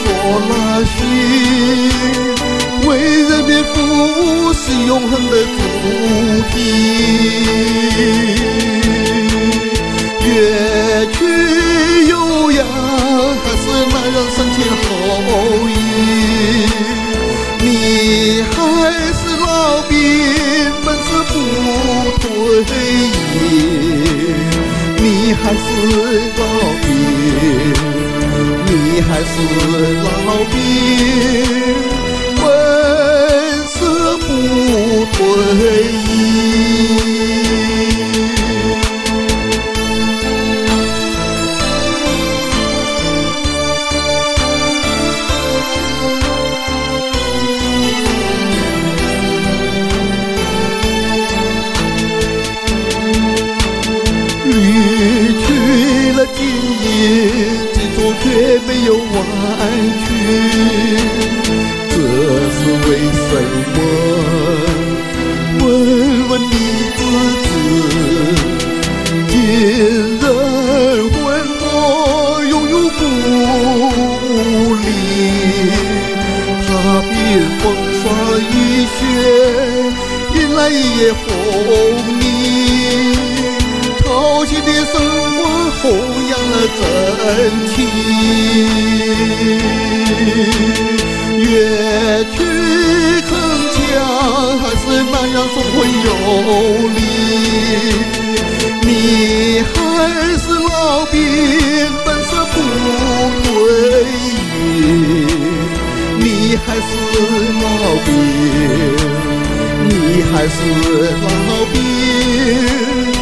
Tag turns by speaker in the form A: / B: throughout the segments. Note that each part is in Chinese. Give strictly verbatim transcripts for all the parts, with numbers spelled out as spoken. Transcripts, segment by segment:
A: 做了序，为人民服务是永恒的主题。越去悠扬，还是那样深情厚谊。你还是老兵，本事不退役。你还是老兵，你还是老兵，本事不退役。滤去了记忆，记住却没有弯曲，这是为什么？问问你自己。今人魂魄永永不离，踏遍风霜雨雪，迎来一夜红泥。朝夕的生活弘扬了真情，越去铿锵，还是那样雄浑有力。你还是老兵，本事不退役。你还是老兵，你还是老兵，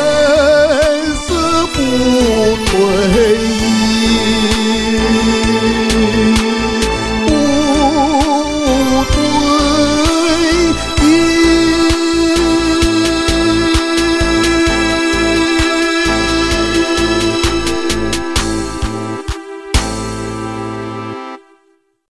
A: 本事不退役。